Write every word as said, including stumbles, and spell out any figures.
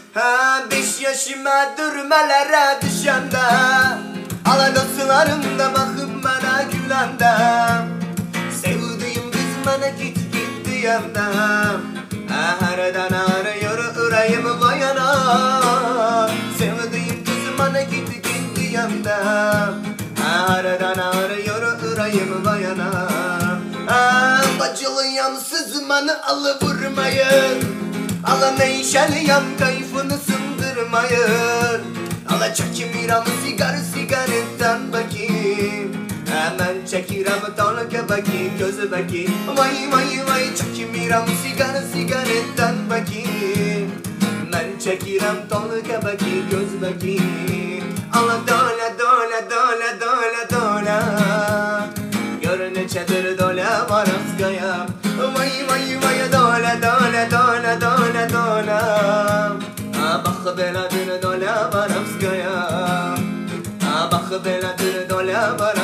Ha, beş yaşıma dürmelere düşende, alakasılarımda bakıp bana gülende, sevdiğim kız bana git git diyende, ha, herden arıyor yüreğim vay ana. Sevdiğim kız bana git git diyende, ha, herden arıyor yüreğim vay ana. Ha, bacılıyam siz bana alıvurmayın, ala neşeliyam keyfini sındırmayın. Ala çekimiram sigar sigaretten bakayım, hemen çekiram tonka bakayım gözü bakayım. Vay vay vay çekimiram sigar sigaretten bakayım, hemen çekiram tonka bakayım göz bakayım. Ala dola dola dola dola dola, gör ne çadır dola var askaya. Vay vay vay dola dola dola dola dola, ah bak beladır dola var askaya, ah bak beladır dola var